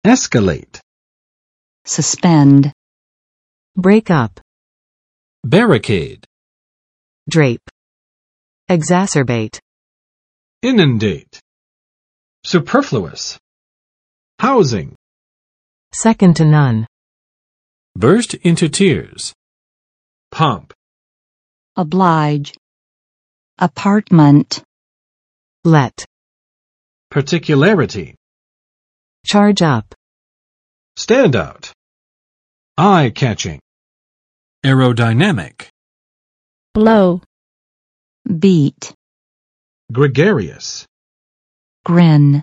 escalate, suspend, break up, barricade, drape, exacerbate, inundate, superfluous, housing, second to none, burst into tears, pomp, oblige, apartment, let, particularity, charge up, stand out, eye-catching, aerodynamic, blow, beat, gregarious, grin.